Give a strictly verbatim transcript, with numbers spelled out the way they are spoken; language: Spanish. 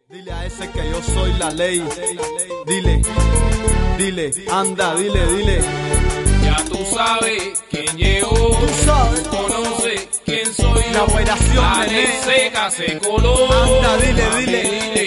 Dile a ese que yo soy la ley. Dile, dile, anda, dile, dile. Ya tú sabes quién llegó. Tú sabes. Conoce quién soy yo. La operación La Nené. seca se coló. Anda, dile, dile.